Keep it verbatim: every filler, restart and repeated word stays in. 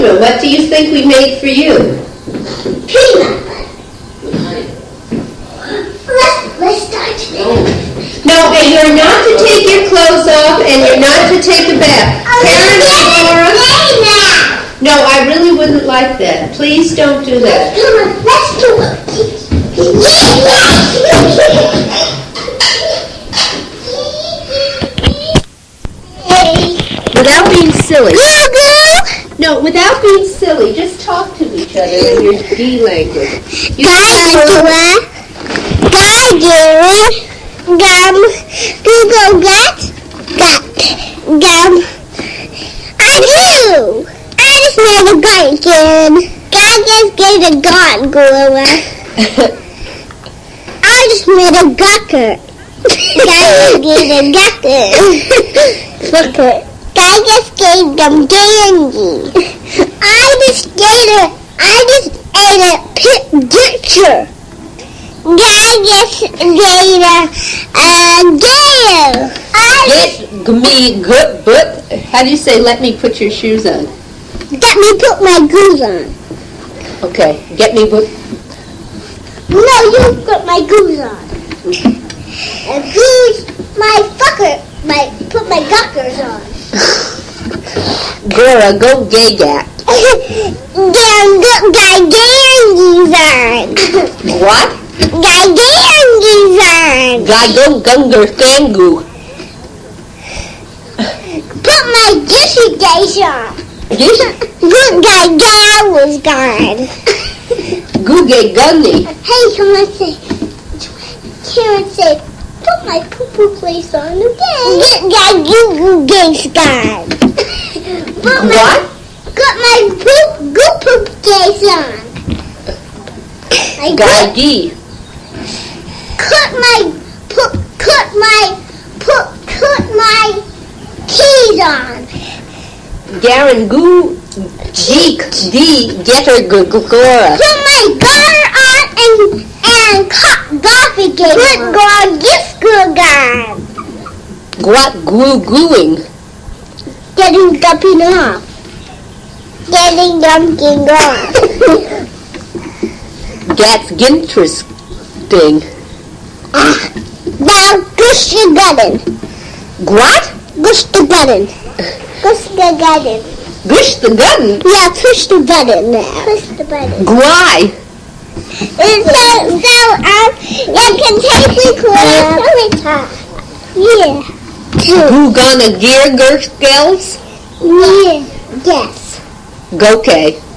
tuna. What do you think we made for you? Peanut butter. Let's, let's start today. No, and you're not to take your clothes off, and you're not to take a bath. Karen and Laura. No, I really wouldn't like that. Please don't do that. Come on, let's do it. Without being silly. Google. No, without being silly. Just talk to each other in your D language. You Guy, Guy, Gary. Gum, Google get, got, gum. I do. I just made a gun again. God just gave a gun, Gorilla. I just made a gucker. God just gave a gucker. Gucker. God just gave them candy. I just gave a, I just ate a picture. God just gave a, a game. Get me good, but how do you say, let me put your shoes on? Let me put my goose on. Okay, get me put. No, you put my goose on. And goose, my fucker, my, put my guckers on. Gora, go gay gap. Damn, go, guy gangies on. What? Guy gangies on. Guy go gunger kangu. Put my dissy days on. Yes? Good guy gal was gone. Googie gunny. Hey, come on, say. Karen said, put my poo-poo place on again. Good guy goo goo gay's gone. Put my, What? Got my poop goo poop case on. I Guy cut, gee. cut my put cut my put cut my keys on. Garen goo geek d getter gora. Put my garter on and and cut coffee cake. Put on gift good on. What glue gluing? Getting dumping off. Getting dumping off. That's interesting. Now push the button. What? Push the button. Push the button. Gush the gun. Yeah, push the button now. Push the button. Why? And so, so, um, you can take recorder. Yeah. Who gonna gear girls? Yeah. Yes. Go, okay.